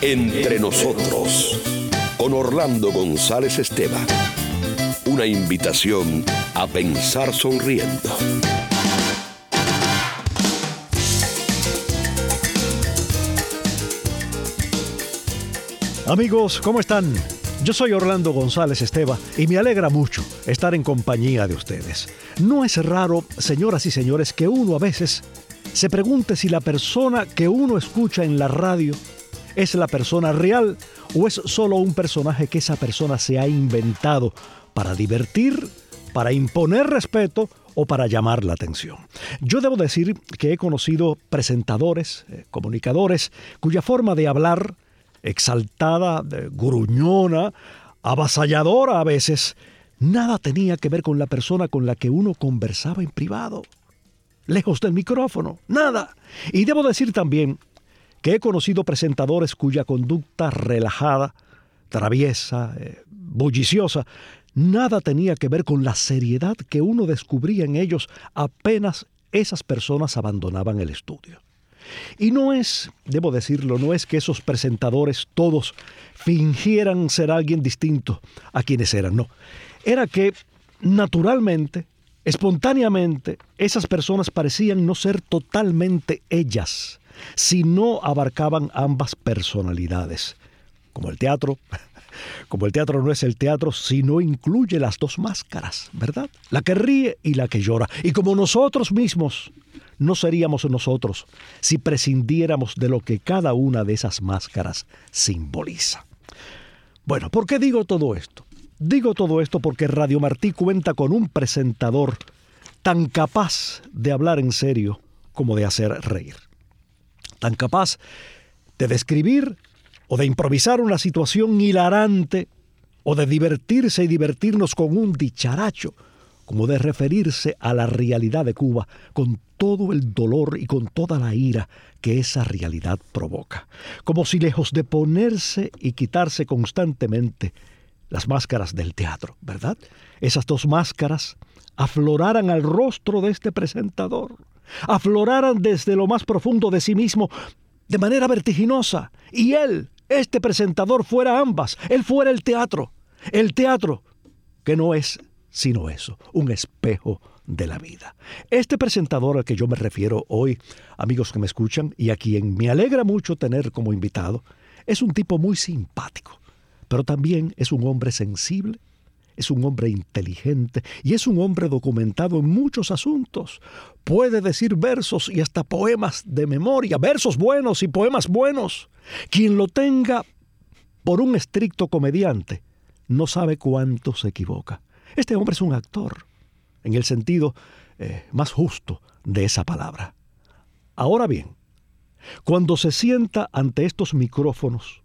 Entre nosotros, con Orlando González Esteban. Una invitación a pensar sonriendo. Amigos, ¿cómo están? Yo soy Orlando González Esteban y me alegra mucho estar en compañía de ustedes. No es raro, señoras y señores, que uno a veces se pregunte si la persona que uno escucha en la radio es la persona real o es solo un personaje que esa persona se ha inventado para divertir, para imponer respeto o para llamar la atención. Yo debo decir que he conocido presentadores, comunicadores, cuya forma de hablar, exaltada, gruñona, avasalladora a veces, nada tenía que ver con la persona con la que uno conversaba en privado, lejos del micrófono, nada. Y debo decir también que he conocido presentadores cuya conducta relajada, traviesa, bulliciosa, nada tenía que ver con la seriedad que uno descubría en ellos apenas esas personas abandonaban el estudio. Y no es, debo decirlo, no es que esos presentadores todos fingieran ser alguien distinto a quienes eran, no. Era que naturalmente, espontáneamente, esas personas parecían no ser totalmente ellas, si no abarcaban ambas personalidades. Como el teatro no es el teatro si no incluye las dos máscaras, ¿verdad? La que ríe y la que llora. Y como nosotros mismos no seríamos nosotros si prescindiéramos de lo que cada una de esas máscaras simboliza. Bueno, ¿por qué digo todo esto? Digo todo esto porque Radio Martí cuenta con un presentador tan capaz de hablar en serio como de hacer reír. Tan capaz de describir o de improvisar una situación hilarante o de divertirse y divertirnos con un dicharacho, como de referirse a la realidad de Cuba con todo el dolor y con toda la ira que esa realidad provoca. Como si lejos de ponerse y quitarse constantemente las máscaras del teatro, ¿verdad? Esas dos máscaras afloraran al rostro de este presentador, afloraran desde lo más profundo de sí mismo de manera vertiginosa, y él, este presentador, fuera ambas. Él fuera el teatro que no es sino eso, un espejo de la vida. Este presentador al que yo me refiero hoy, amigos que me escuchan, y a quien me alegra mucho tener como invitado, es un tipo muy simpático, pero también es un hombre sensible, es un hombre inteligente y es un hombre documentado en muchos asuntos. Puede decir versos y hasta poemas de memoria, versos buenos y poemas buenos. Quien lo tenga por un estricto comediante no sabe cuánto se equivoca. Este hombre es un actor, en el sentido más justo de esa palabra. Ahora bien, cuando se sienta ante estos micrófonos,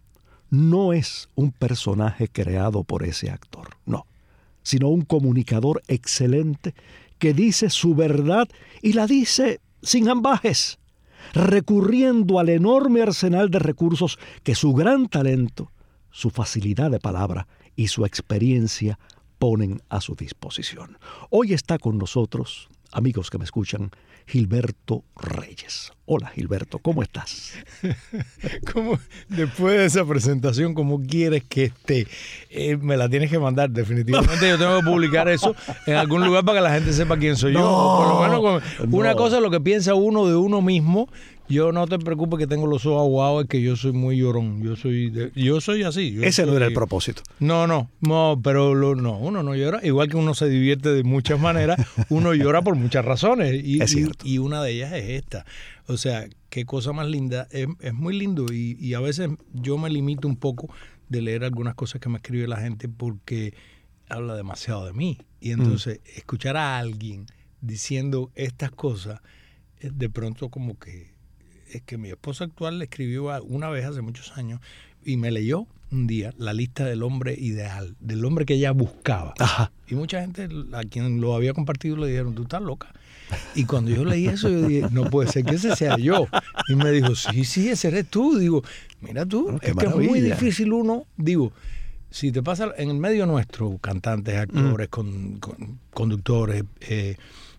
no es un personaje creado por ese actor, no, sino un comunicador excelente que dice su verdad y la dice sin ambajes, recurriendo al enorme arsenal de recursos que su gran talento, su facilidad de palabra y su experiencia ponen a su disposición. Hoy está con nosotros, amigos que me escuchan, Gilberto Reyes. Hola, Gilberto, ¿cómo estás? ¿Cómo, después de esa presentación, cómo quieres que esté? Me la tienes que mandar, definitivamente. Yo tengo que publicar eso en algún lugar para que la gente sepa quién soy yo. Por lo menos una cosa es lo que piensa uno de uno mismo. Yo no te preocupes que tengo los ojos aguados, es que yo soy muy llorón. Yo soy así. Ese no era el propósito. No, pero uno no llora. Igual que uno se divierte de muchas maneras, uno llora por muchas razones. Es cierto. Y una de ellas es esta. O sea, qué cosa más linda. Es muy lindo y a veces yo me limito un poco de leer algunas cosas que me escribe la gente porque habla demasiado de mí. Y entonces escuchar a alguien diciendo estas cosas, de pronto como que es que mi esposa actual le escribió una vez hace muchos años y me leyó un día la lista del hombre ideal, del hombre que ella buscaba. Ajá. Y mucha gente a quien lo había compartido le dijeron, tú estás loca. Y cuando yo leí eso, yo dije, no puede ser que ese sea yo. Y me dijo, sí, ese eres tú. Digo, mira tú, bueno, es que es muy difícil uno, digo, si te pasa en el medio nuestro, cantantes, actores, conductores,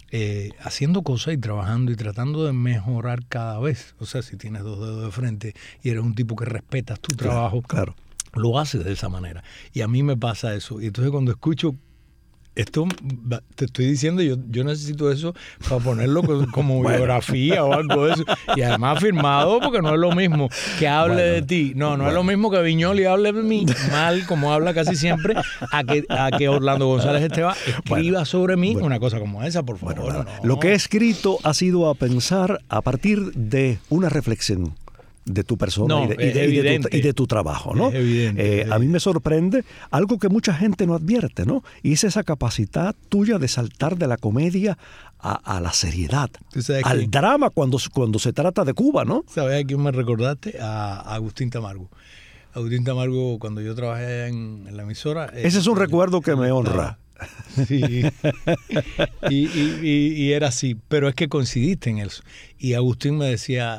haciendo cosas y trabajando y tratando de mejorar cada vez. O sea, si tienes 2 dedos de frente y eres un tipo que respetas tu trabajo, claro, lo haces de esa manera. Y a mí me pasa eso. Y entonces cuando escucho esto, te estoy diciendo, yo necesito eso para ponerlo como biografía o algo de eso. Y además firmado, porque no es lo mismo que hable de ti. No es lo mismo que Viñoli hable de mí mal, como habla casi siempre, a que Orlando González Esteban escriba sobre mí una cosa como esa, por favor. No. Lo que he escrito ha sido a pensar a partir de una reflexión de tu persona y de tu trabajo, ¿no? Es evidente. A mí me sorprende algo que mucha gente no advierte, ¿no? Y es esa capacidad tuya de saltar de la comedia a la seriedad, al drama cuando se trata de Cuba, ¿no? ¿Sabes a quién me recordaste? A Agustín Tamargo. Agustín Tamargo, cuando yo trabajé en la emisora... Ese es un recuerdo que me honra. Sí. y era así, pero es que coincidiste en eso. Y Agustín me decía...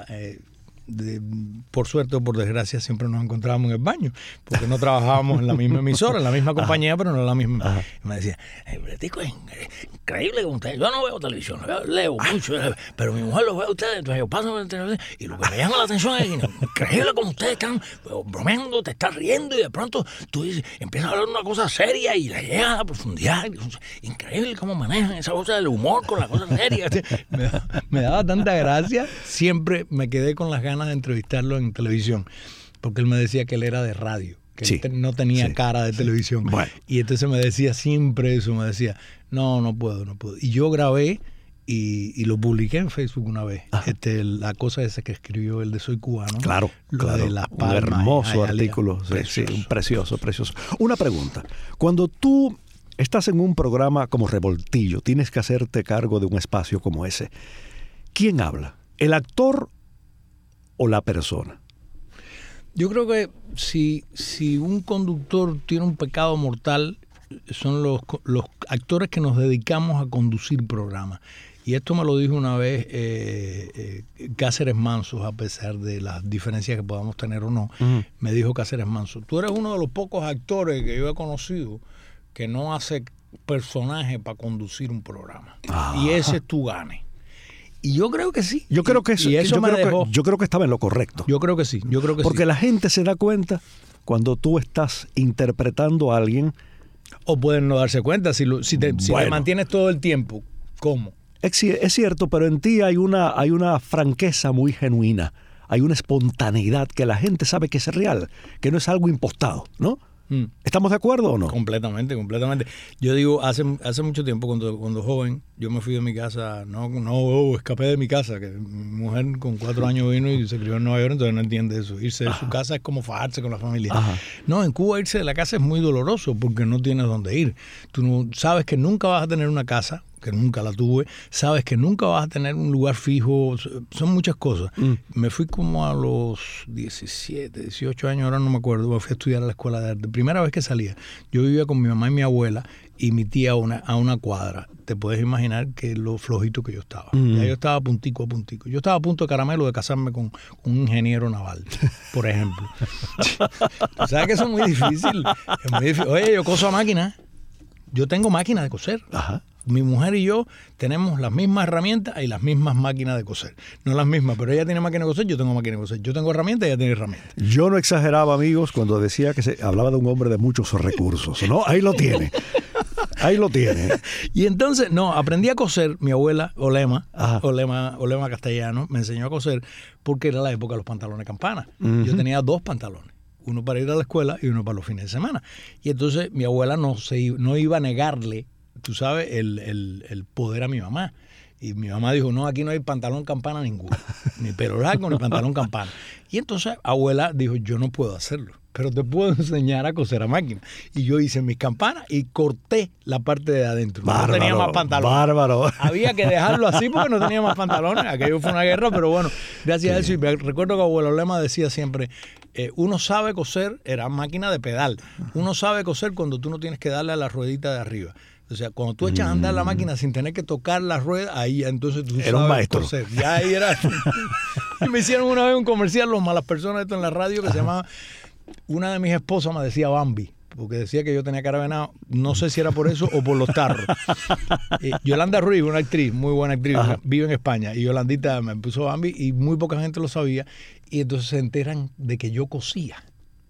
por suerte o por desgracia siempre nos encontrábamos en el baño porque no trabajábamos en la misma emisora, en la misma compañía, pero no en la misma. Y me decía, Bretico, es increíble con ustedes. Yo no veo televisión, leo mucho, pero mi mujer lo ve a ustedes, entonces yo paso por la televisión y lo que me llama la atención es increíble como ustedes están bromeando, te estás riendo y de pronto tú dices, empiezas a hablar de una cosa seria y la llegas a la profundidad. Increíble cómo manejan esa cosa del humor con la cosa seria. Me daba tanta gracia, siempre me quedé con las ganas de entrevistarlo en televisión, porque él me decía que él era de radio, que él no tenía cara de televisión. Bueno. Y entonces me decía siempre eso, me decía, no puedo. Y yo grabé y lo publiqué en Facebook una vez. La cosa esa que escribió el de Soy Cubano. Claro. De Las Palmas, un hermoso artículo. Precioso. Una pregunta. Cuando tú estás en un programa como Revoltillo, tienes que hacerte cargo de un espacio como ese, ¿quién habla? ¿El actor o la persona? Yo creo que si un conductor tiene un pecado mortal, son los actores que nos dedicamos a conducir programas. Y esto me lo dijo una vez Cáceres Manso, a pesar de las diferencias que podamos tener o no. Me dijo Cáceres Manso, tú eres uno de los pocos actores que yo he conocido que no hace personaje para conducir un programa. Y ese es tu gane. Y yo creo que sí. Yo creo que estaba en lo correcto. Yo creo que sí. Porque la gente se da cuenta cuando tú estás interpretando a alguien. O pueden no darse cuenta si te mantienes todo el tiempo. ¿Cómo? Es cierto, pero en ti hay una franqueza muy genuina. Hay una espontaneidad que la gente sabe que es real, que no es algo impostado, ¿no? ¿Estamos de acuerdo o no? Completamente. Yo digo, hace mucho tiempo, cuando joven, yo me fui de mi casa, escapé de mi casa, que mi mujer con 4 años vino y se crió en Nueva York, entonces no entiende eso. Irse de su casa es como fajarse con la familia. No, en Cuba irse de la casa es muy doloroso porque no tienes dónde ir. Tú no sabes que nunca vas a tener una casa, que nunca la tuve, sabes que nunca vas a tener un lugar fijo, son muchas cosas. Me fui como a los 17, 18 años, ahora no me acuerdo, me fui a estudiar a la escuela de arte. Primera vez que salía, yo vivía con mi mamá y mi abuela y mi tía a una cuadra. Te puedes imaginar que lo flojito que yo estaba. Ya yo estaba puntico a puntico. Yo estaba a punto de caramelo de casarme con un ingeniero naval, por ejemplo. ¿Sabes que eso es muy difícil? Es muy difícil. Oye, yo coso a máquina. Yo tengo máquina de coser. Mi mujer y yo tenemos las mismas herramientas y las mismas máquinas de coser. No las mismas, pero ella tiene máquina de coser, yo tengo máquina de coser. Yo tengo herramientas, ella tiene herramientas. Yo no exageraba, amigos, cuando decía que se hablaba de un hombre de muchos recursos, ¿no? Ahí lo tiene. Y entonces, aprendí a coser. Mi abuela, Olema Castellano, me enseñó a coser porque era la época de los pantalones campana. Yo tenía 2 pantalones. Uno para ir a la escuela y uno para los fines de semana. Y entonces mi abuela no iba a negarle, tú sabes, el poder a mi mamá. Y mi mamá dijo, no, aquí no hay pantalón campana ninguno. Ni pelo largo, ni pantalón campana. Y entonces abuela dijo, yo no puedo hacerlo, pero te puedo enseñar a coser a máquina. Y yo hice mis campanas y corté la parte de adentro. No tenía más pantalones. Bárbaro. Había que dejarlo así porque no tenía más pantalones. Aquello fue una guerra, pero bueno, gracias a eso. Y recuerdo que abuelo Lema decía siempre, uno sabe coser, era máquina de pedal. Uno sabe coser cuando tú no tienes que darle a la ruedita de arriba. O sea, cuando tú echas a andar la máquina sin tener que tocar la rueda, ahí ya entonces tú era un maestro. Coser. Ya ahí era. Y me hicieron una vez un comercial, los malas personas esto en la radio, que se llamaba, una de mis esposas me decía Bambi, porque decía que yo tenía cara de venado. No sé si era por eso o por los tarros. Yolanda Ruiz, una actriz, muy buena actriz, vive en España, y Yolandita me puso Bambi y muy poca gente lo sabía, y entonces se enteran de que yo cosía.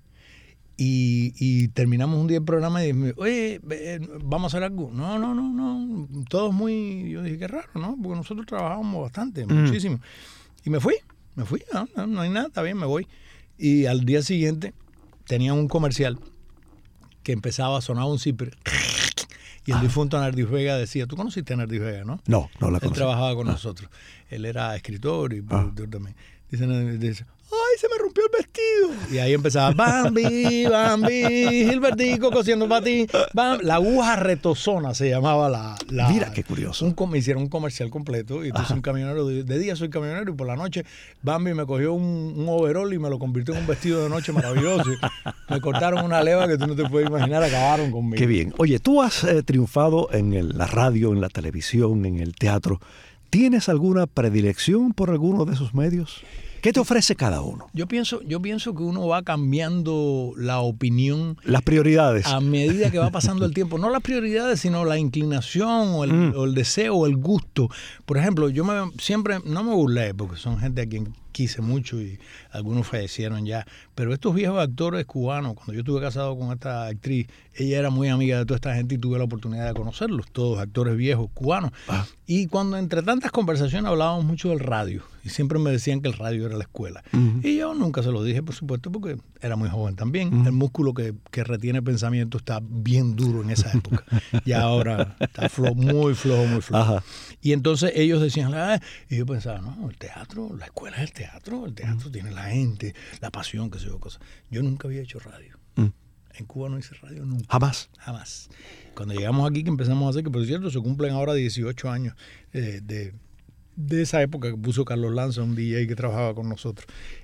Y terminamos un día el programa y dije, oye, ¿vamos a hacer algo? No, todos muy... Yo dije, qué raro, ¿no? Porque nosotros trabajábamos bastante, muchísimo. Y me fui, no hay nada, está bien, me voy. Y al día siguiente tenía un comercial que empezaba a sonar un zipper. Y el difunto Nardi Vega decía, ¿tú conociste a Nardi Vega, no? No la conocí. Él trabajaba con nosotros. Él era escritor y productor también. Dice, ¡ay, se me rompió el vestido! Y ahí empezaba, Bambi, Gilbertico cosiendo para ti. La aguja retozona se llamaba la... Mira, qué curioso. Me hicieron un comercial completo, y entonces un camionero, de día soy camionero, y por la noche Bambi me cogió un overol y me lo convirtió en un vestido de noche maravilloso. Me cortaron una leva que tú no te puedes imaginar, acabaron conmigo. Qué bien. Oye, tú has triunfado en la radio, en la televisión, en el teatro. ¿Tienes alguna predilección por alguno de esos medios? ¿Qué te ofrece cada uno? Yo pienso que uno va cambiando la opinión. Las prioridades. A medida que va pasando el tiempo. No las prioridades, sino la inclinación o el deseo o el gusto. Por ejemplo, siempre no me burlé, porque son gente a quien quise mucho y algunos fallecieron ya. Pero estos viejos actores cubanos, cuando yo estuve casado con esta actriz, ella era muy amiga de toda esta gente y tuve la oportunidad de conocerlos, todos actores viejos cubanos. Y cuando entre tantas conversaciones hablábamos mucho del radio, y siempre me decían que el radio era la escuela. Y yo nunca se lo dije, por supuesto, porque era muy joven también. El músculo que retiene pensamiento está bien duro en esa época. Y ahora está muy flojo. Ajá. Y entonces ellos decían, y yo pensaba, no, el teatro, la escuela es el teatro tiene la gente, la pasión, que se yo cosas. Yo nunca había hecho radio. En Cuba no hice radio nunca. Jamás. Cuando llegamos aquí, que empezamos a hacer, que por cierto se cumplen ahora 18 años de esa época que puso Carlos Lanza, un DJ que trabajaba con nosotros.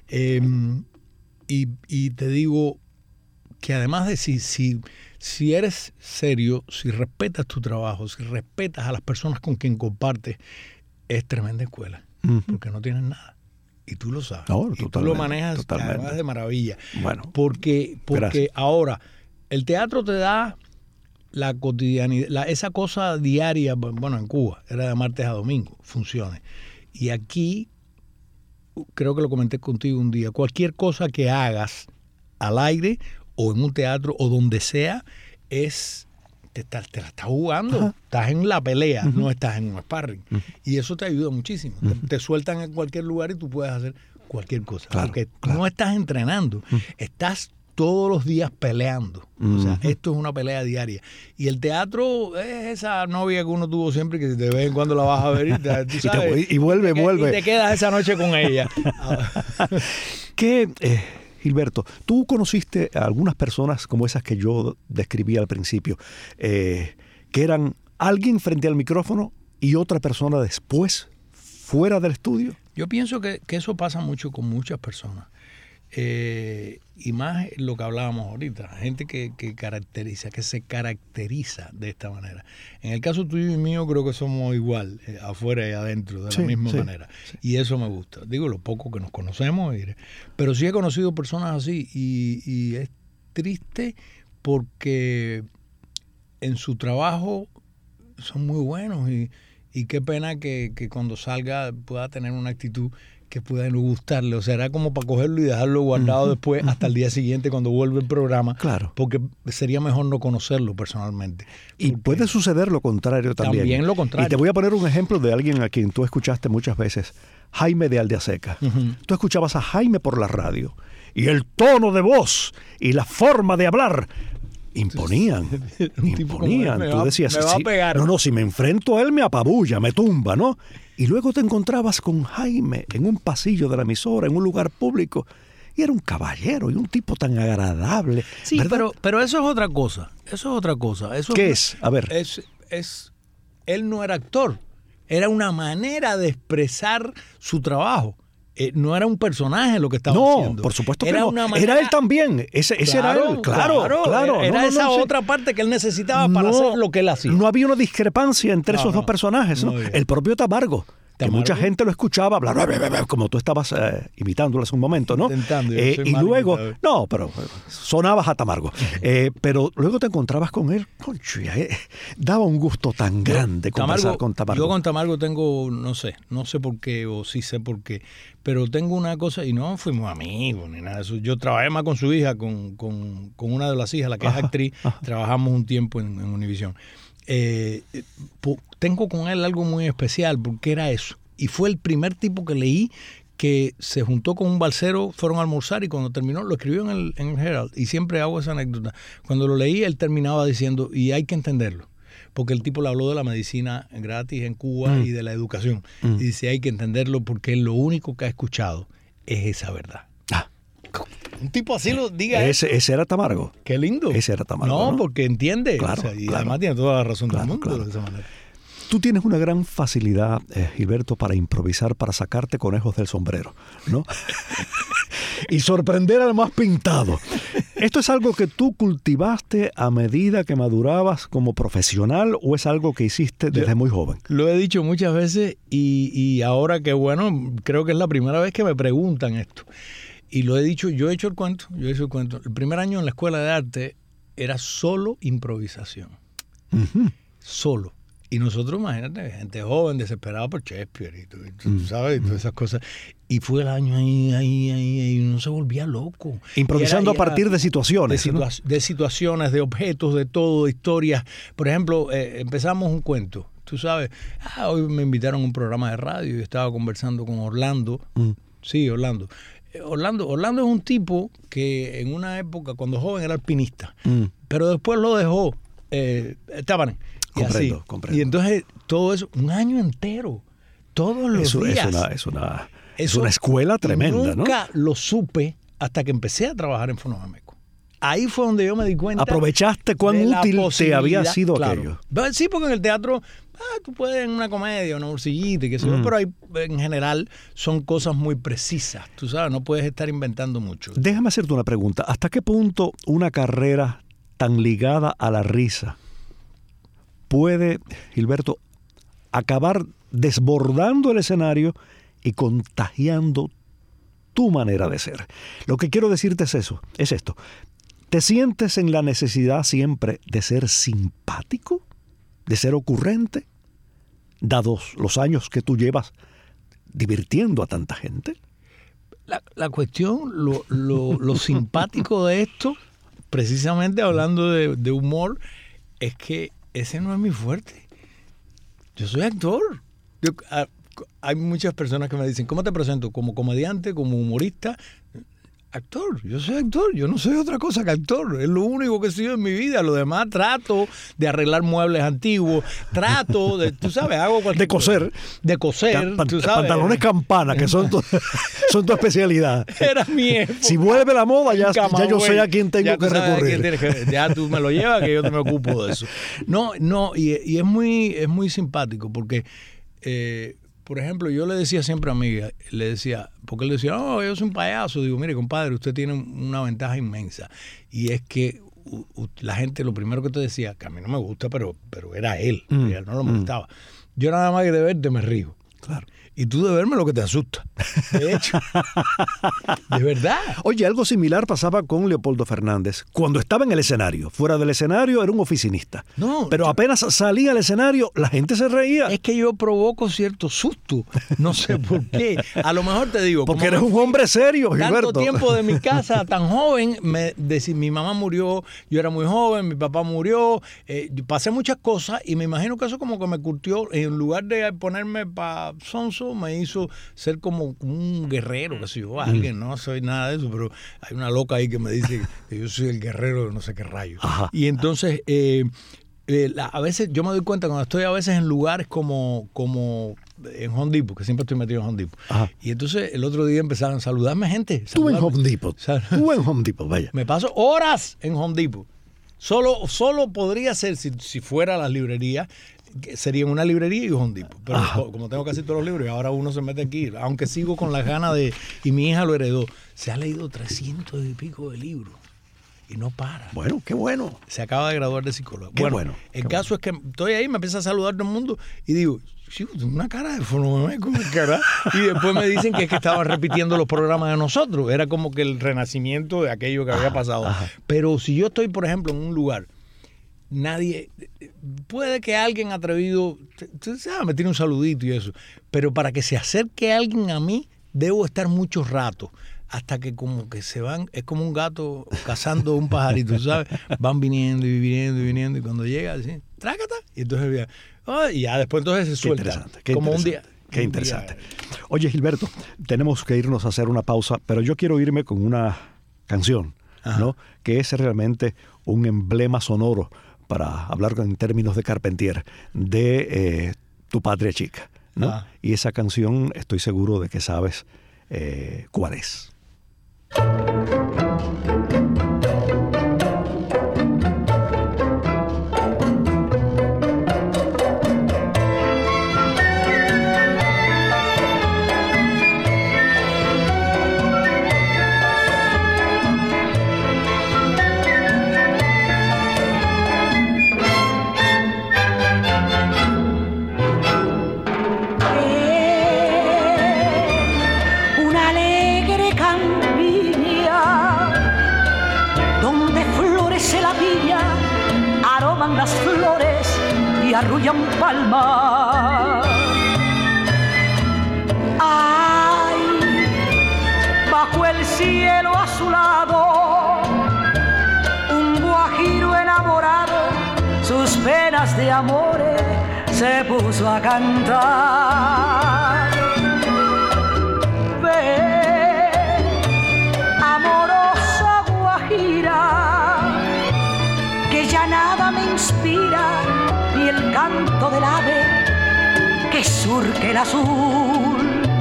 Y te digo que además de si eres serio, si respetas tu trabajo, si respetas a las personas con quien compartes, es tremenda escuela, porque no tienes nada. Y tú lo sabes. Y tú lo manejas además de maravilla. Bueno, porque ahora el teatro te da la cotidianidad, esa cosa diaria. Bueno, en Cuba era de martes a domingo, funciones. Y aquí, creo que lo comenté contigo un día, cualquier cosa que hagas al aire o en un teatro o donde sea, te la estás jugando. Ajá. Estás en la pelea, no estás en un sparring. Y eso te ayuda muchísimo. Te sueltan en cualquier lugar y tú puedes hacer cualquier cosa. Porque no estás entrenando, estás todos los días peleando. O sea, esto es una pelea diaria. Y el teatro es esa novia que uno tuvo siempre, que de vez en cuando la vas a ver y, tú sabes, y vuelve. Y te quedas esa noche con ella. Gilberto, tú conociste a algunas personas como esas que yo describí al principio, que eran alguien frente al micrófono y otra persona después, fuera del estudio. Yo pienso que eso pasa mucho con muchas personas. Y más lo que hablábamos ahorita, gente que se caracteriza de esta manera. En el caso tuyo y mío creo que somos igual, afuera y adentro, de la misma manera. Sí. Y eso me gusta. Digo, lo poco que nos conocemos, pero sí he conocido personas así y es triste porque en su trabajo son muy buenos y qué pena que cuando salga pueda tener una actitud que pueda no gustarle. O sea, era como para cogerlo y dejarlo guardado después hasta el día siguiente cuando vuelve el programa. Claro. Porque sería mejor no conocerlo personalmente. Y puede suceder lo contrario también. También lo contrario. Y te voy a poner un ejemplo de alguien a quien tú escuchaste muchas veces. Jaime de Aldeaseca. Tú escuchabas a Jaime por la radio. Y el tono de voz y la forma de hablar imponían. Tú decías, me va a pegar. No, si me enfrento a él me apabulla, me tumba, ¿no? Y luego te encontrabas con Jaime en un pasillo de la emisora, en un lugar público, y era un caballero y un tipo tan agradable. Sí, pero eso es otra cosa. ¿Qué es? A ver. Él no era actor, era una manera de expresar su trabajo. No era un personaje lo que estaba haciendo. No, por supuesto que no. Era él también. Ese era él. Claro. Era esa otra parte que él necesitaba para hacer lo que él hacía. No había una discrepancia entre esos dos personajes. ¿no? El propio Tamargo que mucha gente lo escuchaba hablar, como tú estabas imitándolo hace un momento, ¿no? Intentando. Y luego, no, pero sonabas a Tamargo. Pero luego te encontrabas con él, concho, daba un gusto tan grande conversar con Tamargo. Yo con Tamargo tengo, no sé por qué, o sí sé por qué, pero tengo una cosa, y no fuimos amigos ni nada de eso. Yo trabajé más con su hija, con una de las hijas, la que es actriz, trabajamos un tiempo en Univisión. Tengo con él algo muy especial, porque era eso. Y fue el primer tipo que leí que se juntó con un balsero, fueron a almorzar y cuando terminó lo escribió en el Herald. Y siempre hago esa anécdota. Cuando lo leí, él terminaba diciendo, y hay que entenderlo, porque el tipo le habló de la medicina gratis en Cuba y de la educación. Y dice, hay que entenderlo porque lo único que ha escuchado es esa verdad. Un tipo así lo diga. Ese era Tamargo. Qué lindo. Ese era Tamargo. No, porque entiende. Claro, y además tiene toda la razón del mundo de esa manera. Tú tienes una gran facilidad, Gilberto, para improvisar, para sacarte conejos del sombrero, ¿no? Y sorprender al más pintado. ¿Esto es algo que tú cultivaste a medida que madurabas como profesional o es algo que hiciste desde muy joven? Lo he dicho muchas veces y ahora que, bueno, creo que es la primera vez que me preguntan esto. Y lo he dicho, yo he hecho el cuento. El primer año en la escuela de arte era solo improvisación. Solo. Y nosotros, imagínate, gente joven, desesperada por Shakespeare y tú sabes, y todas esas cosas. Y fue el año ahí, uno se volvía loco. Improvisando a partir de situaciones. De situaciones, de objetos, de todo, de historias. Por ejemplo, empezamos un cuento. Tú sabes, hoy me invitaron a un programa de radio y estaba conversando con Orlando. Sí, Orlando. Orlando es un tipo que en una época, cuando joven, era alpinista. Pero después lo dejó. Estaban. Comprendo. Y entonces todo eso, un año entero, todos los días. Es una escuela tremenda, ¿no? Nunca lo supe hasta que empecé a trabajar en Fonodameco. Ahí fue donde yo me di cuenta. ¿Aprovechaste cuán útil te había sido aquello? Sí, porque en el teatro tú puedes en una comedia, una bolsillita, pero ahí en general son cosas muy precisas. Tú sabes, no puedes estar inventando mucho. Déjame hacerte una pregunta. ¿Hasta qué punto una carrera tan ligada a la risa puede, Gilberto, acabar desbordando el escenario y contagiando tu manera de ser? Lo que quiero decirte es esto. ¿Te sientes en la necesidad siempre de ser simpático? ¿De ser ocurrente? Dados los años que tú llevas divirtiendo a tanta gente. La cuestión, lo simpático de esto, precisamente hablando de humor, es que ese no es mi fuerte. Yo soy actor. Hay muchas personas que me dicen, ¿cómo te presento? ¿Como comediante? ¿Como humorista? Actor. Yo soy actor. Yo no soy otra cosa que actor. Es lo único que he sido en mi vida. Lo demás trato de arreglar muebles antiguos. Trato de, tú sabes, hago cualquier cosa. De coser. Tú sabes. Pantalones campana, que son tu especialidad. Era mi época. Si vuelve la moda, ya yo sé a quién tengo que recurrir. Ya tú me lo llevas, que yo me ocupo de eso. No, y es muy simpático porque... por ejemplo, yo le decía siempre a amiga, porque él decía, yo soy un payaso. Digo, mire, compadre, usted tiene una ventaja inmensa. Y es que la gente, lo primero que te decía, que a mí no me gusta, pero era él, a él no me gustaba. Yo nada más que de verte me río. Claro. Y tú de verme lo que te asusta. De hecho. De verdad. Oye, algo similar pasaba con Leopoldo Fernández. Cuando estaba en el escenario, fuera del escenario era un oficinista. Pero apenas salía al escenario, la gente se reía. Es que yo provoco cierto susto. No sé por qué. A lo mejor te digo. Porque eres un hombre serio, Gilberto. Tanto tiempo de mi casa, tan joven, mi mamá murió, yo era muy joven, mi papá murió, pasé muchas cosas y me imagino que eso como que me curtió. En lugar de ponerme para sonso, me hizo ser como un guerrero, que sé yo, alguien, no soy nada de eso, pero hay una loca ahí que me dice que yo soy el guerrero de no sé qué rayo. Y entonces, a veces yo me doy cuenta cuando estoy a veces en lugares como en Home Depot, que siempre estoy metido en Home Depot. Y entonces el otro día empezaron a saludarme gente. Tú en Home Depot, vaya. Me paso horas en Home Depot. Solo podría ser, si fuera las librerías, sería una librería y un Home Depot. Pero como tengo casi todos los libros y ahora uno se mete aquí, aunque sigo con las ganas y mi hija lo heredó, se ha leído 300 y pico de libros. y no para. Bueno, qué bueno. Se acaba de graduar de psicólogo. Qué bueno. El caso es que estoy ahí, me empieza a saludar todo el mundo y digo, sí, tengo una cara de fonomeco, cara. Y después me dicen que es que estaban repitiendo los programas de nosotros. Era como que el renacimiento de aquello que había pasado. Ajá. Pero si yo estoy, por ejemplo, en un lugar, nadie, puede que alguien atrevido, me tire un saludito y eso, pero para que se acerque alguien a mí, debo estar mucho rato, hasta que como que se van, es como un gato cazando un pajarito, ¿sabes? Van viniendo y viniendo y viniendo, y cuando llega, así, trácata, y entonces y ya después entonces se suelta. Qué como interesante, un día. Qué interesante. Oye, Gilberto, tenemos que irnos a hacer una pausa, pero yo quiero irme con una canción, ¿no? Que es realmente un emblema sonoro, para hablar en términos de Carpentier, de Tu Patria Chica, ¿no? Y esa canción estoy seguro de que sabes cuál es. Las flores y arrullan palmas. Ay, bajo el cielo azulado, un guajiro enamorado, sus penas de amores se puso a cantar. Ven, amorosa guajira, que ya nada me inspira, ni el canto del ave que surque el azul.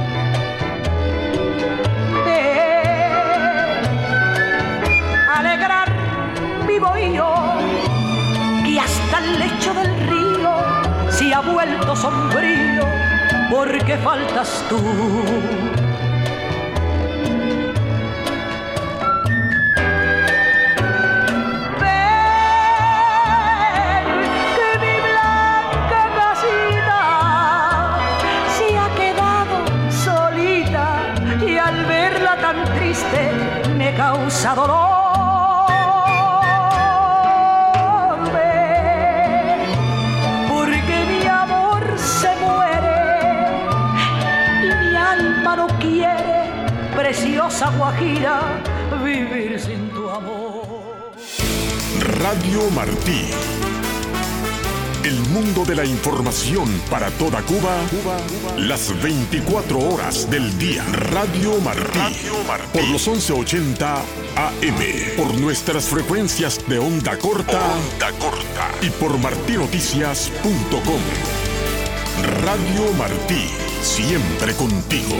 Alegrar mi bohío, que hasta el lecho del río se ha vuelto sombrío, porque faltas tú. Me causa dolor, porque mi amor se muere y mi alma no quiere, preciosa guajira, vivir sin tu amor. Radio Martí. El mundo de la información para toda Cuba, las 24 horas del día. Radio Martí. Por los 1180 AM. Por nuestras frecuencias de onda corta. Y por martinoticias.com. Radio Martí. Siempre contigo.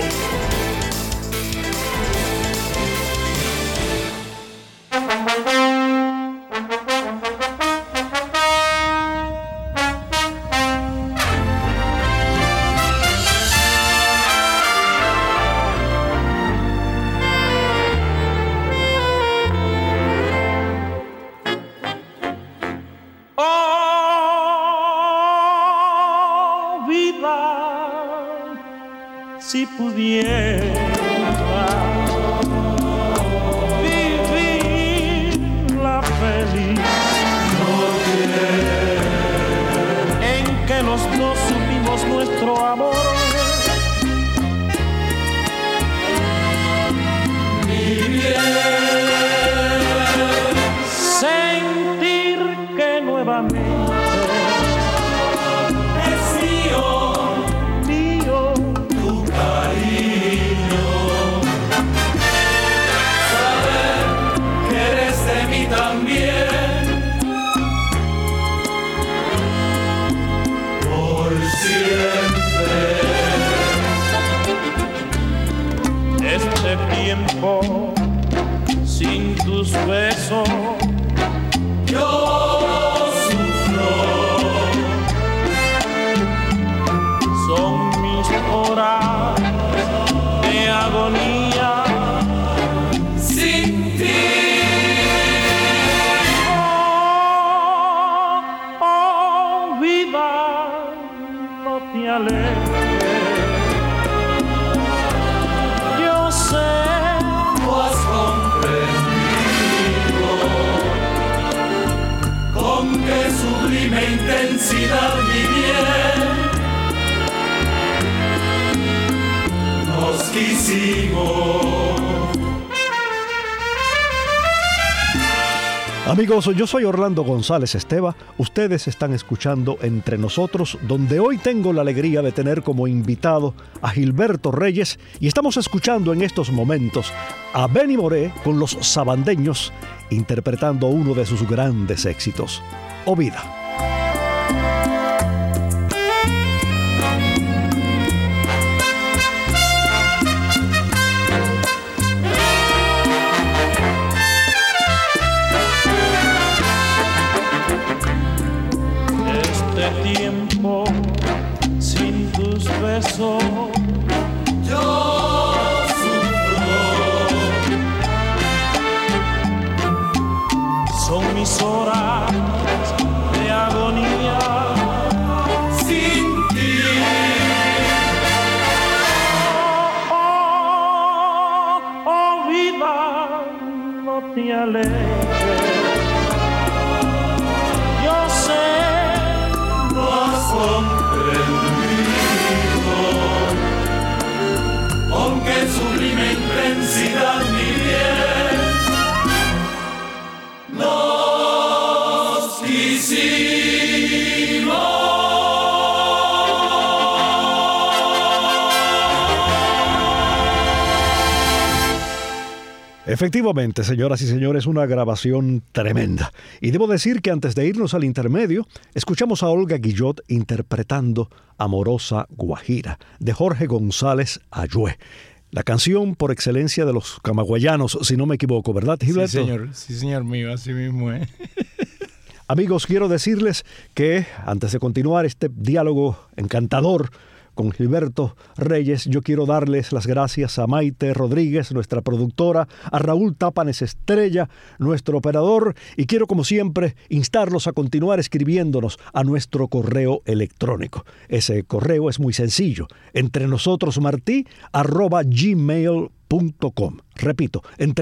Si pudiera vivir la feliz noche en que los dos supimos nuestro amor, mi bien, sentir que nuevamente tiempo sin tus besos yo sufro, son mis horas de agonía sin ti. intensidad, mi bien, nos quisimos. Amigos, yo soy Orlando González Esteva. Ustedes están escuchando Entre Nosotros, donde hoy tengo la alegría de tener como invitado a Gilberto Reyes y estamos escuchando en estos momentos a Benny Moré con los Sabandeños interpretando uno de sus grandes éxitos, Oh Vida. Tiempo sin tus besos yo sufro, son mis horas de agonía sin ti. Oh vida, no te alejes. Con qué sublime intensidad, mi bien, nos quisimos. Efectivamente, señoras y señores, una grabación tremenda. Y debo decir que antes de irnos al intermedio, escuchamos a Olga Guillot interpretando Amorosa Guajira, de Jorge González Ayue. La canción por excelencia de los camagüeyanos, si no me equivoco, ¿verdad, Gilberto? Sí, señor mío, así mismo es. Amigos, quiero decirles que antes de continuar este diálogo encantador con Gilberto Reyes, yo quiero darles las gracias a Maite Rodríguez, nuestra productora, a Raúl Tápanes Estrella, nuestro operador, y quiero, como siempre, instarlos a continuar escribiéndonos a nuestro correo electrónico. Ese correo es muy sencillo, entrenosotrosmarti@gmail.com. Repito,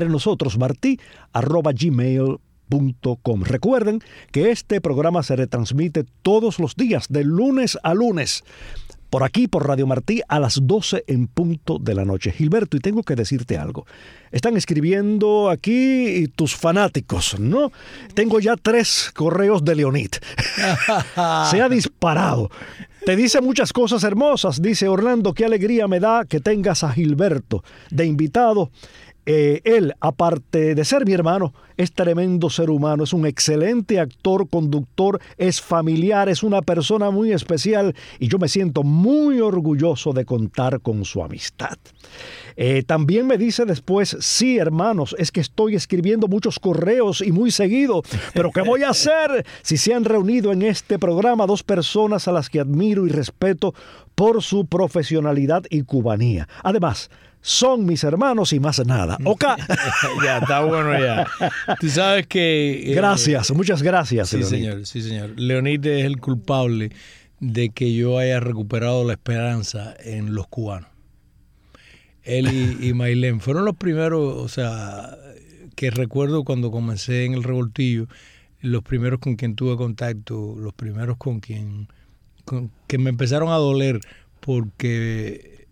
entrenosotrosmarti@gmail.com. Recuerden que este programa se retransmite todos los días, de lunes a lunes, por aquí, por Radio Martí, a las 12 en punto de la noche. Gilberto, y tengo que decirte algo. Están escribiendo aquí tus fanáticos, ¿no? Tengo ya 3 correos de Leonid. Se ha disparado. Te dice muchas cosas hermosas. Dice: Orlando, qué alegría me da que tengas a Gilberto de invitado. Él, aparte de ser mi hermano, es tremendo ser humano, es un excelente actor, conductor, es familiar, es una persona muy especial y yo me siento muy orgulloso de contar con su amistad. También me dice después: sí, hermanos, es que estoy escribiendo muchos correos y muy seguido, pero ¿qué voy a hacer si se han reunido en este programa 2 personas a las que admiro y respeto por su profesionalidad y cubanía? Además, son mis hermanos y más nada. ¿Ok? Ya, está bueno ya. Tú sabes que... gracias, muchas gracias, sí, Leonid. Señor, sí, señor. Leonid es el culpable de que yo haya recuperado la esperanza en los cubanos. Él y Maylén fueron los primeros, o sea, que recuerdo cuando comencé en el Revoltillo, los primeros con quien tuve contacto, los primeros con quien que me empezaron a doler, porque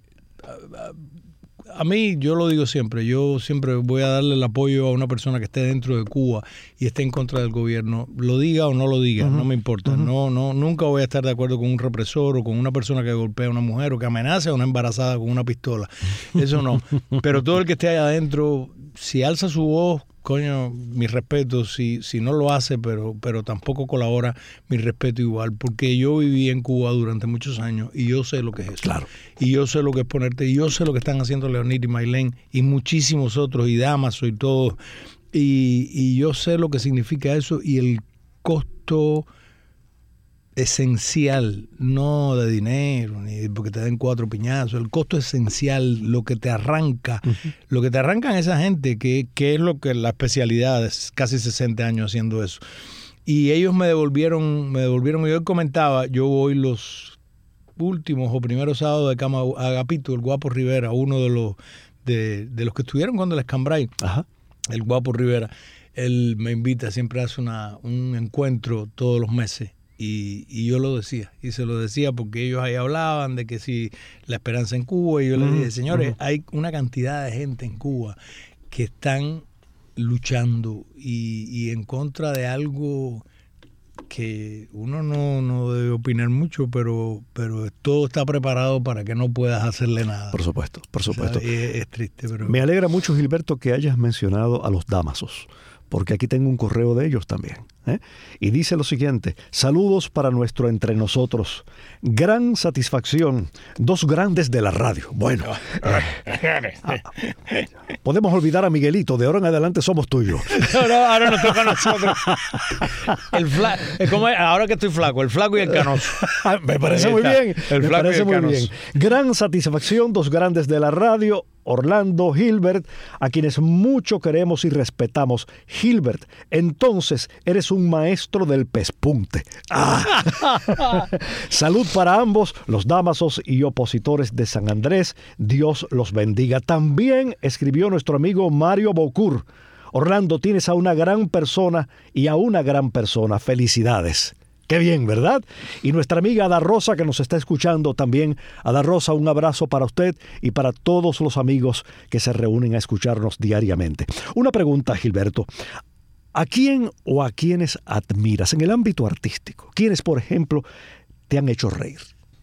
a mí, yo lo digo siempre, yo siempre voy a darle el apoyo a una persona que esté dentro de Cuba y esté en contra del gobierno, lo diga o no lo diga, no me importa. Nunca voy a estar de acuerdo con un represor o con una persona que golpea a una mujer o que amenace a una embarazada con una pistola. Eso no. Pero todo el que esté allá adentro, si alza su voz, coño, mi respeto. Si no lo hace, pero tampoco colabora, mi respeto igual, porque yo viví en Cuba durante muchos años y yo sé lo que es eso. Claro. Y yo sé lo que es ponerte, y yo sé lo que están haciendo Leonid y Maylén y muchísimos otros, y Damaso y todo, y yo sé lo que significa eso y el costo esencial, no de dinero, ni porque te den 4 piñazos, el costo esencial, lo que te arranca, lo que te arrancan esa gente, que es lo que la especialidad es casi 60 años haciendo eso. Y ellos me devolvieron, yo comentaba, yo voy los últimos o primeros sábados de cama a Agapito, el Guapo Rivera, uno de los que estuvieron cuando el Escambray, el Guapo Rivera, él me invita, siempre hace un encuentro todos los meses Y yo lo decía, y se lo decía porque ellos ahí hablaban de que si la esperanza en Cuba, y yo les dije, señores, hay una cantidad de gente en Cuba que están luchando y en contra de algo que uno no debe opinar mucho, pero todo está preparado para que no puedas hacerle nada. Por supuesto, por supuesto. O sea, es triste, pero... Me alegra mucho, Gilberto, que hayas mencionado a los Dámasos, porque aquí tengo un correo de ellos también. Y dice lo siguiente: saludos para nuestro entre nosotros. Gran satisfacción. Dos grandes de la radio. Bueno, podemos olvidar a Miguelito. De ahora en adelante somos tuyos. Ahora nos toca a nosotros. Ahora que estoy flaco, el flaco y el canoso. Me parece muy bien. El flaco y el canoso. Gran satisfacción, dos grandes de la radio. Orlando, Gilbert, a quienes mucho queremos y respetamos. Gilbert, entonces eres un maestro del pespunte. Salud para ambos, los Dámasos y opositores de San Andrés. Dios los bendiga. También escribió nuestro amigo Mario Bocur: Orlando, tienes a una gran persona y a una gran persona. Felicidades. Qué bien, ¿verdad? Y nuestra amiga Ada Rosa, que nos está escuchando también. Ada Rosa, un abrazo para usted y para todos los amigos que se reúnen a escucharnos diariamente. Una pregunta, Gilberto. ¿A quién o a quiénes admiras en el ámbito artístico? ¿Quiénes, por ejemplo, te han hecho reír?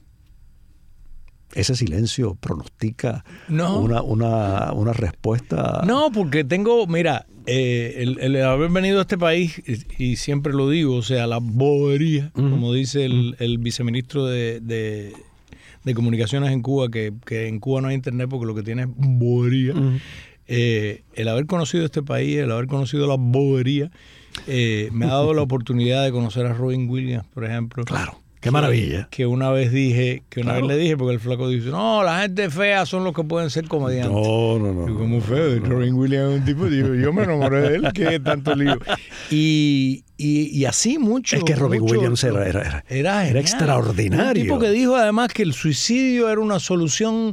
Ese silencio pronostica una respuesta. No, porque tengo, mira, el haber venido a este país, y siempre lo digo, o sea, la bobería, como dice el viceministro de Comunicaciones en Cuba, que en Cuba no hay internet porque lo que tiene es bobería. El haber conocido este país, el haber conocido la bobería, me ha dado la oportunidad de conocer a Robin Williams, por ejemplo. Claro. ¡Qué maravilla! Que una vez vez le dije, porque el flaco dice, no, la gente fea son los que pueden ser comediantes. No. Y como feo, Robin Williams es un tipo, digo, yo me enamoré de él, que tanto lío. Y así mucho. Es que Robin Williams era extraordinario. Un tipo que dijo además que el suicidio era una solución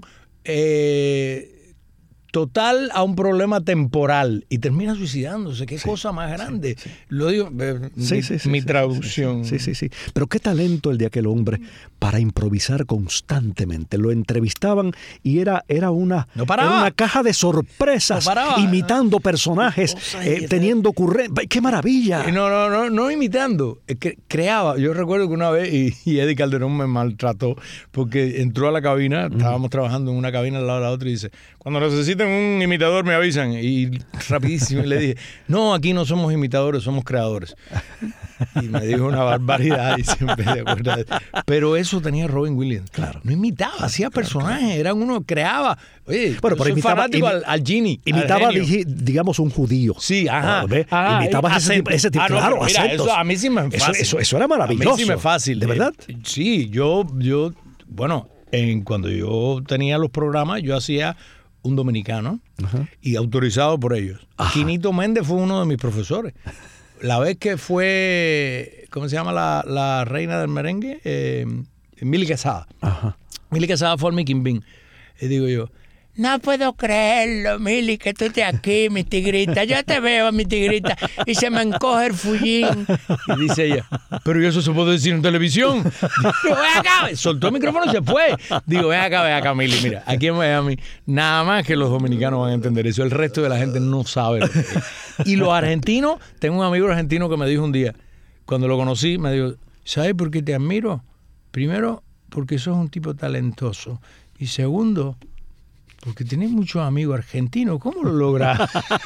total a un problema temporal, y termina suicidándose. Qué cosa más grande. Sí. Lo digo, mi traducción. Sí. Pero qué talento el de aquel hombre para improvisar constantemente. Lo entrevistaban y era una caja de sorpresas, imitando personajes, teniendo ocurrencias. ¡Qué maravilla! No imitando, creaba. Yo recuerdo que una vez, y Eddie Calderón me maltrató, porque entró a la cabina, estábamos trabajando en una cabina al lado de la otra, y dice, cuando necesiten un imitador me avisan. Y rapidísimo le dije, no, aquí no somos imitadores, somos creadores. Y me dijo una barbaridad y siempre de acuerdo. Pero eso tenía Robin Williams. Claro. No imitaba, hacía personajes, era uno creaba. Oye, bueno, pero imitaba, fanático al Genie. Imitaba, digamos, un judío. Sí, ajá. Imitaba ese tipo. Claro, mira, eso a mí sí me es fácil. Eso era maravilloso. A mí sí me es fácil. ¿De verdad? Sí, bueno, cuando yo tenía los programas, yo hacía un dominicano y autorizado por ellos. Quinito Méndez fue uno de mis profesores. La vez que fue, ¿cómo se llama la reina del merengue? Mili Quesada. Mili Quesada fue al Mickey Bean. Y digo yo, no puedo creerlo, Mili, que tú estés aquí, mi tigrita. Yo te veo, mi tigrita, y se me encoge el fullín. Y dice ella, pero ¿y eso se puede decir en televisión? Digo, ven acá. Soltó el micrófono y se fue. Digo, ven acá, Mili, mira, aquí en Miami, nada más que los dominicanos van a entender eso. El resto de la gente no sabe lo que es. Y los argentinos, tengo un amigo argentino que me dijo un día, cuando lo conocí, me dijo, ¿sabes por qué te admiro? Primero, porque sos un tipo talentoso. Y segundo, porque tenés muchos amigos argentinos. ¿Cómo lo lográs?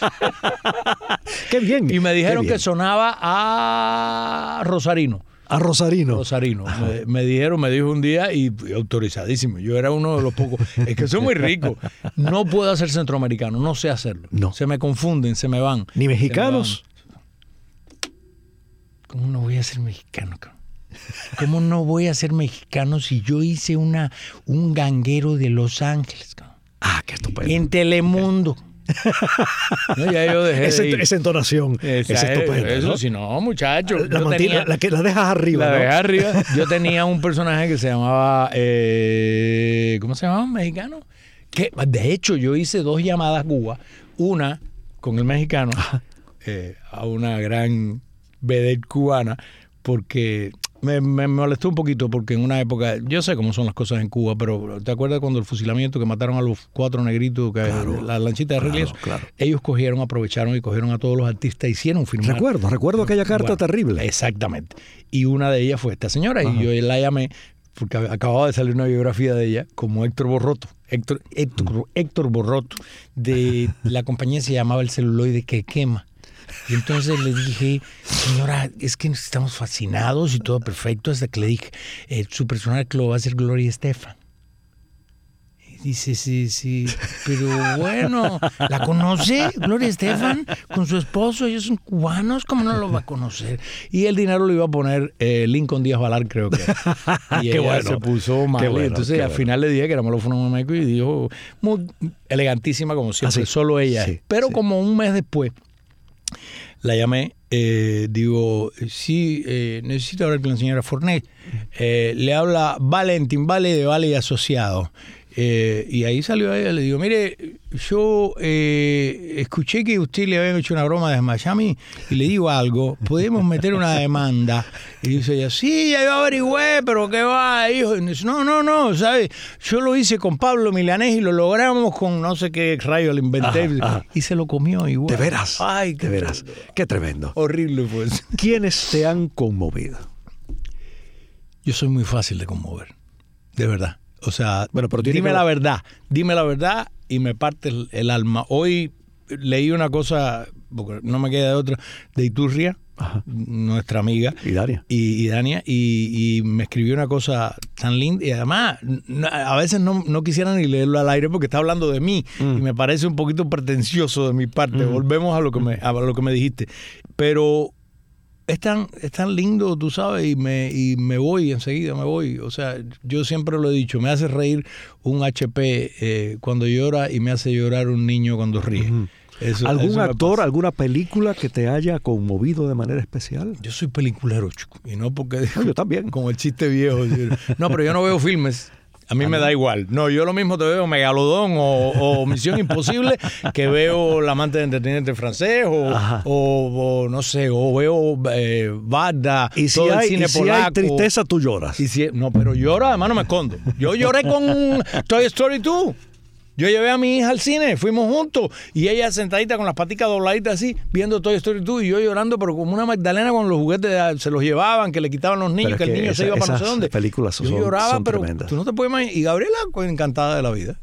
¡Qué bien! Y me dijeron que sonaba a Rosarino. ¿A Rosarino? Rosarino. Me dijo un día, y autorizadísimo. Yo era uno de los pocos. Es que soy muy rico. No puedo hacer centroamericano. No sé hacerlo. No. Se me confunden, se me van. ¿Ni mexicanos? ¿Cómo no voy a ser mexicano, cabrón? ¿Cómo no voy a ser mexicano si yo hice un ganguero de Los Ángeles, cabrón? Qué estupendo. En Telemundo. No, ya yo dejé esa entonación es estupenda. Eso, ¿no? Si no, muchacho. La dejas arriba. La ¿no? dejé arriba. Yo tenía un personaje que se llamaba, ¿cómo se llamaba? Mexicano. Que de hecho yo hice 2 llamadas a Cuba. Una con el mexicano, a una gran vedette cubana, porque Me molestó un poquito porque en una época, yo sé cómo son las cosas en Cuba, pero ¿te acuerdas cuando el fusilamiento que mataron a los 4 negritos, que la lanchita de Reglis? Claro. Ellos aprovecharon y cogieron a todos los artistas, hicieron firmar. Recuerdo aquella carta terrible. Exactamente. Y una de ellas fue esta señora, y yo la llamé porque acababa de salir una biografía de ella como Héctor Borroto. Héctor Borroto, de la compañía se llamaba El Celuloide que Quema. Y entonces le dije, señora, es que estamos fascinados y todo perfecto, hasta que le dije, su personaje lo va a hacer Gloria Estefan. Y dice, sí, pero bueno, ¿la conoce Gloria Estefan con su esposo? Ellos son cubanos, ¿cómo no lo va a conocer? Y el dinero lo iba a poner Lincoln Díaz Valar, creo que. Y Qué ella bueno. se puso mal. Bueno, entonces al final le dije que era melófono México y dijo, muy elegantísima como siempre, solo ella. Sí, pero sí. como un mes después, la llamé, digo, sí, necesito hablar con la señora Fornet. Le habla Valentín Vale de Vale y Asociados. Y ahí salió ella, le digo, mire, yo escuché que usted le habían hecho una broma desde Miami y le digo algo, ¿podemos meter una demanda? Y dice ella, sí, ya yo averigüé, pero ¿qué va, hijo? Y dice, no, ¿sabes? Yo lo hice con Pablo Milanés y lo logramos con no sé qué rayo le inventé. Y se lo comió igual. ¿De veras? Ay, de veras. Qué tremendo. Horrible, pues. ¿Quiénes te han conmovido? Yo soy muy fácil de conmover, de verdad. O sea, bueno, pero dime la verdad y me parte el alma. Hoy leí una cosa, porque no me queda de otra, de Iturria, nuestra amiga. Y Dania. Y Dania, y me escribió una cosa tan linda. Y además, a veces no quisiera ni leerlo al aire porque está hablando de mí. Y me parece un poquito pretencioso de mi parte. Volvemos a lo que me dijiste. Pero es tan lindo, tú sabes, y me voy, enseguida me voy. O sea, yo siempre lo he dicho, me hace reír un HP cuando llora y me hace llorar un niño cuando ríe. ¿Algún actor, alguna película que te haya conmovido de manera especial? Yo soy peliculero, chico, y no porque... yo también. Como el chiste viejo. No, pero yo no veo filmes. A mí me da igual. No, yo lo mismo te veo Megalodón o Misión Imposible que veo La amante de entretenimiento francés o no sé, o veo Varda, y si todo hay, el cine y si polaco. hay tristeza, tú lloras. No, pero lloro, además no me escondo. Yo lloré con Toy Story 2. Yo llevé a mi hija al cine, fuimos juntos, y ella sentadita con las paticas dobladitas así, viendo Toy Story 2, y yo llorando, pero como una Magdalena con los juguetes, se los llevaban, que le quitaban los niños, que el niño se iba para no sé dónde. Películas yo son, lloraba, son pero tremendas. tú no te puedes imaginar. Y Gabriela, pues, encantada de la vida.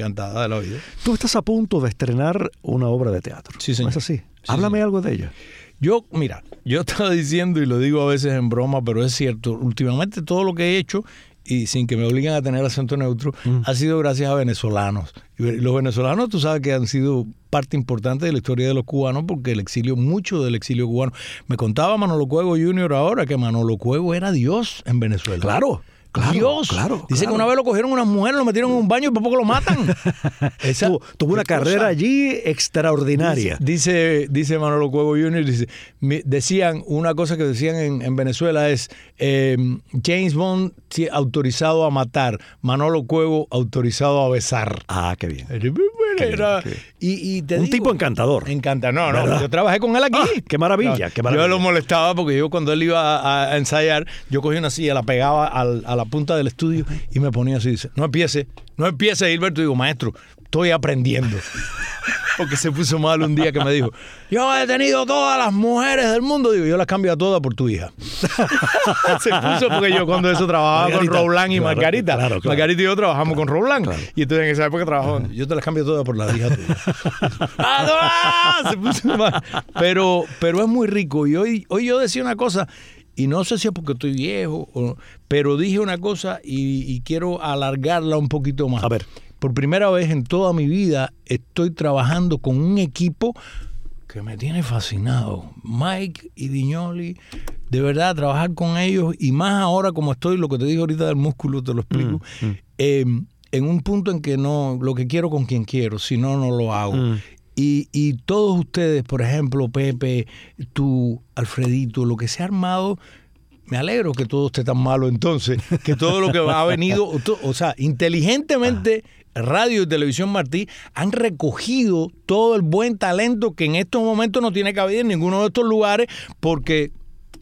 Tú estás a punto de estrenar una obra de teatro. Sí, señor. ¿No es así? Sí, Háblame señor. algo de ella. Yo estaba diciendo, y lo digo a veces en broma, pero es cierto, últimamente todo lo que he hecho, y sin que me obliguen a tener acento neutro, ha sido gracias a venezolanos. Y los venezolanos, tú sabes que han sido parte importante de la historia de los cubanos, porque mucho del exilio cubano. Me contaba Manolo Cuevo Jr. ahora que Manolo Cuevo era Dios en Venezuela. Claro. Dios. Dice que una vez lo cogieron unas mujeres, lo metieron en un baño y por poco lo matan. Tuvo una carrera allí extraordinaria. Dice Manolo Cuevo Jr., decían, una cosa que decían en Venezuela es James Bond autorizado a matar, Manolo Cuevo autorizado a besar. Ah, qué bien. Y te un digo, tipo encantador. No, yo trabajé con él aquí. Qué maravilla, qué maravilla. Yo lo molestaba porque yo cuando él iba a ensayar, yo cogía una silla, la pegaba a la punta del estudio y me ponía así, dice, no empiece, Gilberto. Digo, maestro, estoy aprendiendo. Porque se puso mal un día que me dijo, yo he tenido todas las mujeres del mundo. Digo, yo las cambio a todas por tu hija. Se puso porque yo cuando eso trabajaba Margarita, con Roland y Margarita. Claro. Margarita y yo trabajamos con Roland. Claro. Y entonces en esa época trabajamos, yo te las cambio todas por la hija tuya. Se puso mal. Pero es muy rico. Y hoy yo decía una cosa, y no sé si es porque estoy viejo, pero dije una cosa y quiero alargarla un poquito más. A ver. Por primera vez en toda mi vida estoy trabajando con un equipo que me tiene fascinado. Mike y Viñoli, de verdad, trabajar con ellos, y más ahora como estoy, lo que te dije ahorita del músculo, te lo explico, en un punto en que no, lo que quiero con quien quiero, si no, no lo hago. Y todos ustedes, por ejemplo, Pepe, tú, Alfredito, lo que se ha armado... Me alegro que todo esté tan malo entonces, que todo lo que ha venido, o sea, inteligentemente Radio y Televisión Martí han recogido todo el buen talento que en estos momentos no tiene cabida en ninguno de estos lugares, porque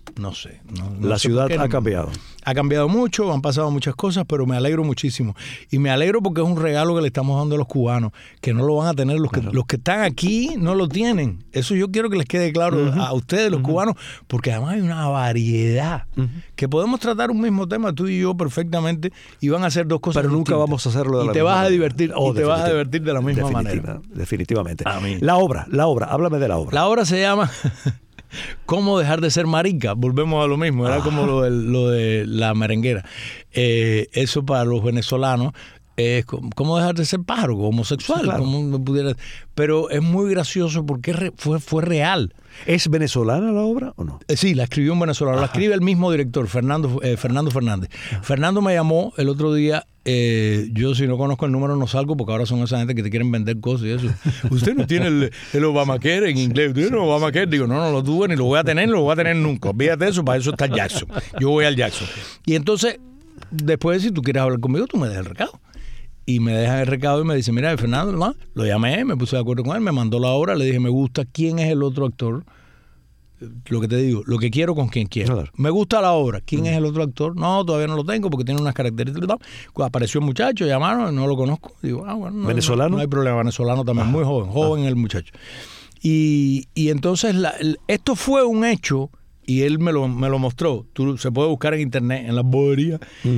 No sé. La ciudad ha cambiado. Ha cambiado mucho, han pasado muchas cosas, pero me alegro muchísimo. Y me alegro porque es un regalo que le estamos dando a los cubanos, que no lo van a tener. Los que están aquí no lo tienen. Eso yo quiero que les quede claro a ustedes, los cubanos, porque además hay una variedad que podemos tratar un mismo tema, tú y yo, perfectamente, y van a hacer dos cosas pero distintas. Nunca vamos a hacerlo de la misma manera. Y te vas a divertir, te vas a divertir de la misma manera. Definitivamente. A mí. La obra, háblame de la obra. La obra se llama ¿Cómo dejar de ser marica? Volvemos a lo mismo, era como lo de la merenguera. Eso para los venezolanos es ¿cómo dejar de ser pájaro? Homosexual. Sí, claro. Como pudiera, pero es muy gracioso porque fue real. ¿Es venezolana la obra o no? Sí, la escribió un venezolano. La escribe el mismo director, Fernando Fernández. Fernando me llamó el otro día. Yo, si no conozco el número, no salgo, porque ahora son esa gente que te quieren vender cosas y eso. Usted no tiene el Obamacare en inglés. ¿Usted tiene el Obamacare? Digo, no lo tuve, ni lo voy a tener, ni lo voy a tener nunca. Olvídate de eso, para eso está el Jackson. Yo voy al Jackson. Y entonces, después, si tú quieres hablar conmigo, tú me dejas el recado. Y me dejan el recado y me dice, mira, Fernando, ¿no? Lo llamé, me puse de acuerdo con él, me mandó la obra, le dije, me gusta, ¿quién es el otro actor? Lo que te digo, lo que quiero con quien quiero. Claro. Me gusta la obra, ¿quién es el otro actor? No, todavía no lo tengo porque tiene unas características. Apareció el muchacho, llamaron, no lo conozco. Digo, bueno, ¿venezolano? No hay problema, venezolano también, muy joven el muchacho. Y entonces esto fue un hecho. Y él me lo mostró. Se puede buscar en internet, en las boberías.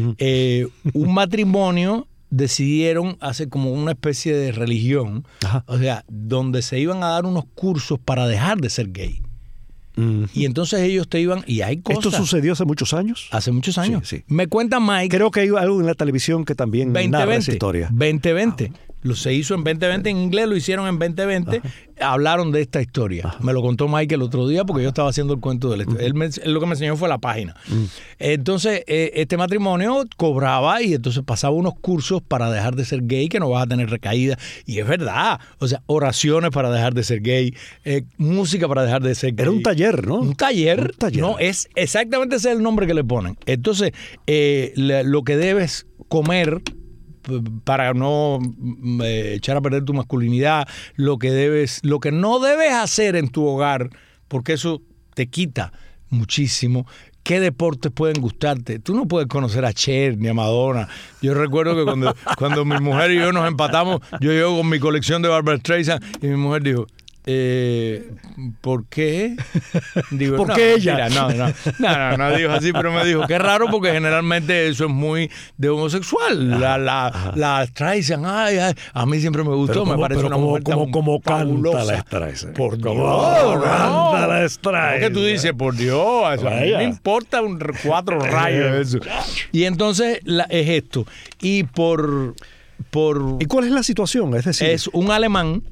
Un matrimonio decidieron hacer como una especie de religión, o sea, donde se iban a dar unos cursos para dejar de ser gay. Y entonces ellos te iban, y hay cosas. ¿Esto sucedió hace muchos años? Hace muchos años. Sí. Me cuenta Mike. Creo que hay algo en la televisión que también narra esa historia. 2020. Se hizo en 2020 en inglés, lo hicieron en 2020. Hablaron de esta historia. Me lo contó Mike el otro día porque yo estaba haciendo el cuento de la historia. Él lo que me enseñó fue la página. Entonces, este matrimonio cobraba y entonces pasaba unos cursos para dejar de ser gay, que no vas a tener recaída. Y es verdad. O sea, oraciones para dejar de ser gay, música para dejar de ser gay. Era un taller, ¿no? Un taller. No, es exactamente ese es el nombre que le ponen. Entonces, lo que debes comer para no echar a perder tu masculinidad, lo que no debes hacer en tu hogar, porque eso te quita muchísimo. ¿Qué deportes pueden gustarte? Tú no puedes conocer a Cher ni a Madonna. Yo recuerdo que cuando mi mujer y yo nos empatamos, yo llego con mi colección de Barbra Streisand y mi mujer dijo, ¿por qué? Digo, ¿por qué ella? Mira, no dijo así, pero me dijo, qué raro, porque generalmente eso es muy de homosexual. La Streisand, a mí siempre me gustó, me parece una mujer como canta la Streisand. Por Dios, canta la Streisand. ¿Qué tú dices? Por Dios, eso, a mí me importa 4 rayos eso. Y entonces es esto. Y ¿Y cuál es la situación? Es decir, es un alemán.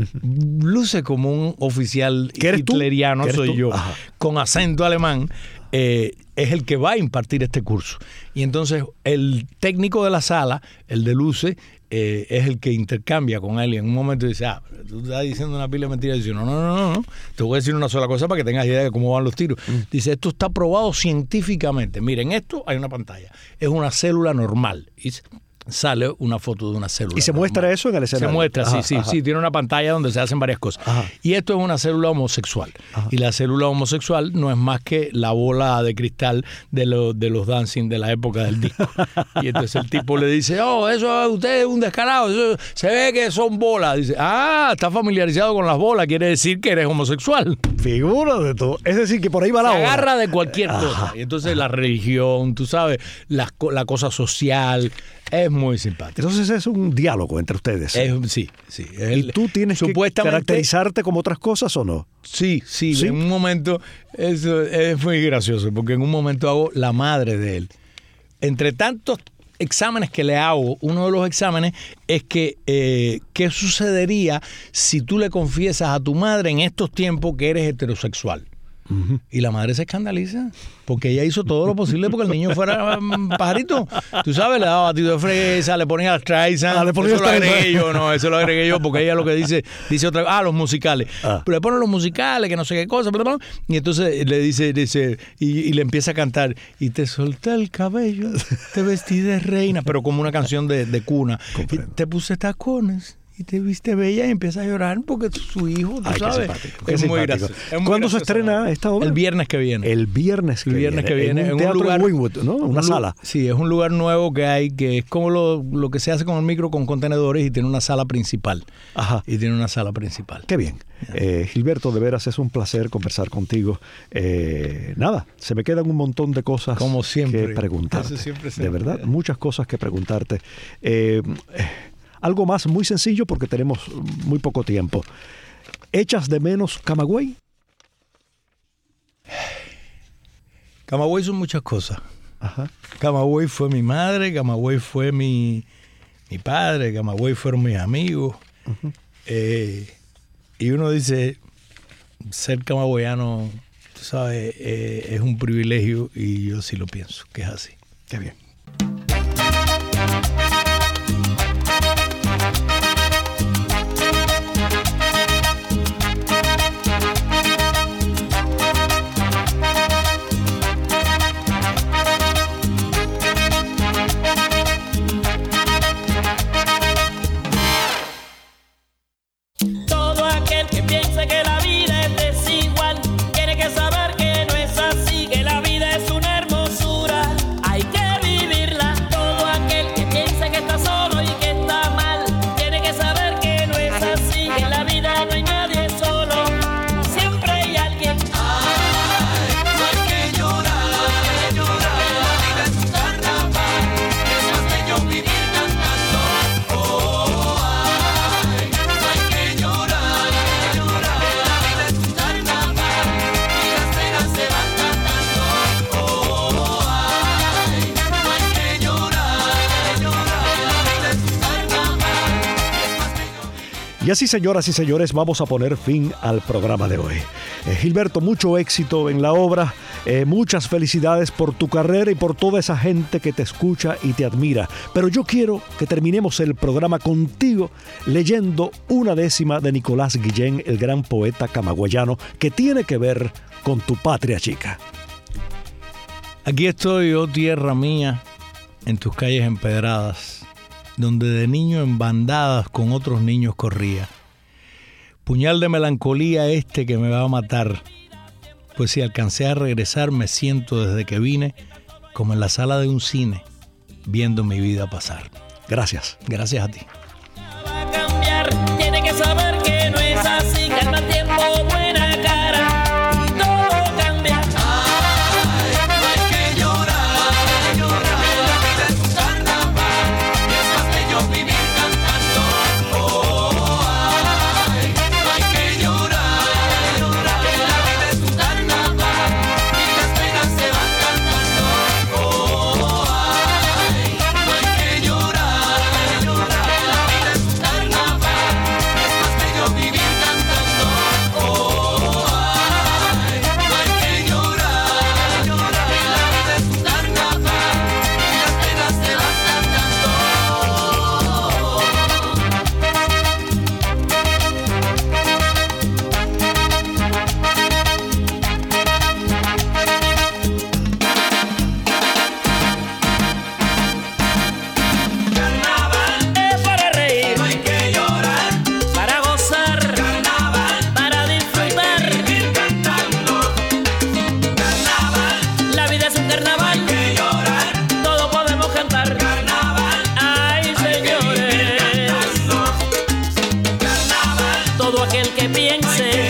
Luce como un oficial hitleriano, soy yo, con acento alemán, es el que va a impartir este curso. Y entonces el técnico de la sala, el de luces, es el que intercambia con él y en un momento dice, tú estás diciendo una pila de mentiras. Y dice, no, te voy a decir una sola cosa para que tengas idea de cómo van los tiros. Dice, esto está probado científicamente. Miren, esto hay una pantalla, es una célula normal. Y sale una foto de una célula. ¿Y se muestra eso en el escenario? Se muestra, sí. Tiene una pantalla donde se hacen varias cosas. Y esto es una célula homosexual. Y la célula homosexual no es más que la bola de cristal de los dancing de la época del disco. Y entonces el tipo le dice, eso usted es un descarado, eso, se ve que son bolas. Dice, está familiarizado con las bolas, quiere decir que eres homosexual. Figura de todo. Es decir, que por ahí va la bola. Se agarra de cualquier cosa. Y entonces la religión, tú sabes, la cosa social. Es muy simpático. Entonces es un diálogo entre ustedes. Sí. ¿Y tú tienes que caracterizarte como otras cosas o no? Sí. En un momento, eso es muy gracioso, porque en un momento hago la madre de él. Entre tantos exámenes que le hago, uno de los exámenes es que ¿qué sucedería si tú le confiesas a tu madre en estos tiempos que eres heterosexual? Y la madre se escandaliza porque ella hizo todo lo posible porque el niño fuera pajarito. Tú sabes, le daba batido de fresa, le ponía las Streisand. Eso lo agregué yo porque ella lo que dice otra vez, los musicales. Pero le ponen los musicales, que no sé qué cosa, y entonces le dice y le empieza a cantar, y te solté el cabello, te vestí de reina, pero como una canción de cuna. Y te puse tacones y te viste bella y empieza a llorar porque su hijo, tú sabes, es muy gracioso. ¿Cuándo se estrena esta obra? El viernes que viene. El viernes que viene. En un teatro lugar, en Wynwood, ¿no? Una sala. Sí, es un lugar nuevo que hay, que es como lo que se hace con el micro con contenedores y tiene una sala principal. Ajá. Y tiene una sala principal. Qué bien. Gilberto, de veras es un placer conversar contigo. Nada, se me quedan un montón de cosas como siempre, que preguntarte. Siempre de verdad, muchas cosas que preguntarte. Algo más muy sencillo porque tenemos muy poco tiempo. ¿Echas de menos Camagüey? Camagüey son muchas cosas. Ajá. Camagüey fue mi madre, Camagüey fue mi padre, Camagüey fueron mis amigos. Uh-huh. Y uno dice, ser camagüeyano, tú sabes, es un privilegio y yo sí lo pienso, que es así. Qué bien. Y así, señoras y señores, vamos a poner fin al programa de hoy. Gilberto, mucho éxito en la obra, muchas felicidades por tu carrera y por toda esa gente que te escucha y te admira. Pero yo quiero que terminemos el programa contigo leyendo una décima de Nicolás Guillén, el gran poeta camagüeyano, que tiene que ver con tu patria chica. Aquí estoy, oh tierra mía, en tus calles empedradas, donde de niño en bandadas con otros niños corría. Puñal de melancolía este que me va a matar, pues si alcancé a regresar me siento desde que vine como en la sala de un cine, viendo mi vida pasar. Gracias. Gracias a ti. Va a cambiar, tiene que saber que no es así, que al mal tiempo buena cara y todo cambia. Ay, no hay que llorar, la vida es un carnaval y es más bello vivir cantando. Oh, ay, no hay que llorar, la vida es un carnaval y las penas se van cantando. Oh, ay, no hay que llorar, la vida es un carnaval y es más bello vivir cantando. Oh, ay, no hay que llorar, la vida es un carnaval y las penas se van cantando. Carnaval, Es para reír, no hay que llorar. para gozar, Carnaval, para disfrutar. vivir cantando. Carnaval, La vida es un carnaval, que llorar. todo podemos cantar. Carnaval, Ay, señores, cantando. Carnaval, todo aquel que piense